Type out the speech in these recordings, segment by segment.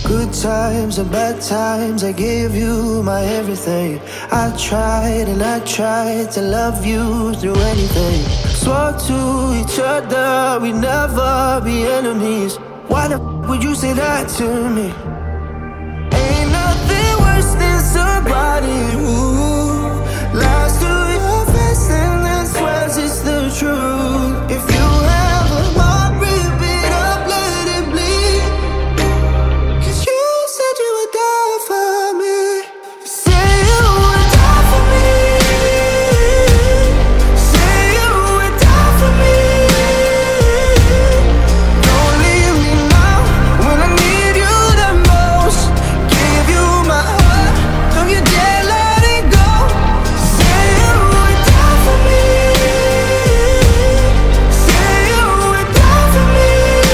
Good times and bad times, I gave you my everything. I tried and I tried to love you through anything. Swore to each other we'd never be enemies. Why the would you say that to me? Ain't nothing worse than somebody who lies to your face and then swears it's the truth. If you have a heart, rip it up, let it bleed. 'Cause you said you would die for me. Say you would die for me. Say you would die for me. Don't leave me now when I need you the most. Give you my heart, don't you dare let it go. Say you would die for me. Say you would die for me.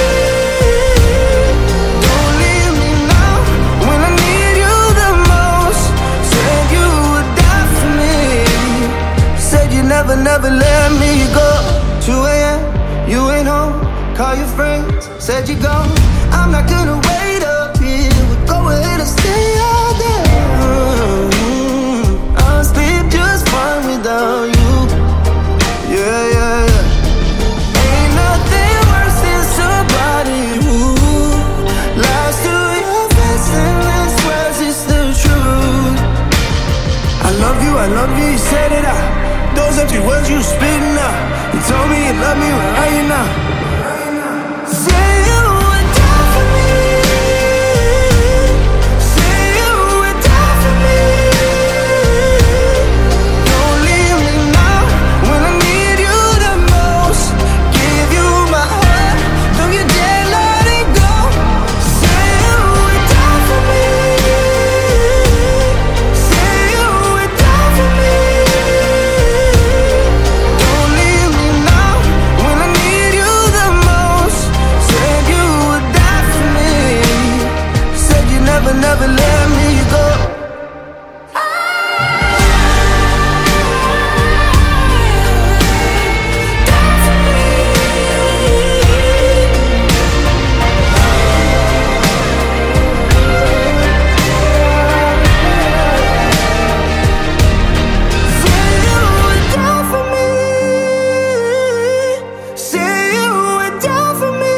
Don't leave me now when I need you the most. Said you would die for me. Said you never, never let me go. 2 a.m., you ain't home. Call your friends, said you gone. I'm not gonna wait up here. We'll go ahead and stay all day. I'll sleep just fine without you. Yeah, yeah, yeah. Ain't nothing worse than somebody who lies to your face and then swears it's the truth. I love you, you said it out. Those empty words you spitting out. You told me you love me, where are you now? Say you would die for me. Say you would die for me. Don't leave me now when I need you the most. Give you my heart, don't you dare let it go. Say you would die for me. Say you would die for me. Don't leave me now when I need you the most. Said you would die for me. Said you never, never let me go. Say you would die for me. Say you would die for me.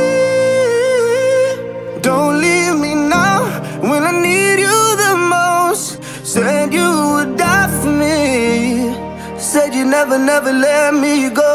Don't leave me now when I need you the most. Said you would die for me. Said you never, never let me go.